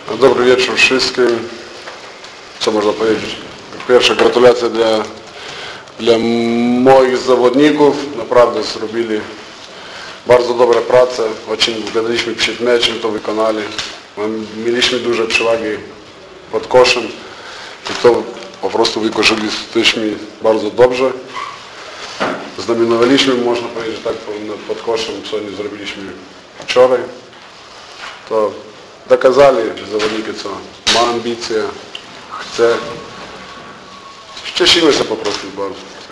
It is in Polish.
Dobry wieczór wszystkim. Co można powiedzieć? Pierwsze gratulacje dla moich zawodników. Naprawdę zrobili bardzo dobre prace. Очень gadaliśmy przed meczem, to wykonali. Mieliśmy duże przewagi pod koszem i to po prostu wykorzystaliśmy bardzo dobrze. Zdominowaliśmy, można powiedzieć tak, pod koszem, co nie zrobiliśmy wczoraj. To doказали zawodniki, co ma ambicje, chce. Cieszymy się po prostu bardzo.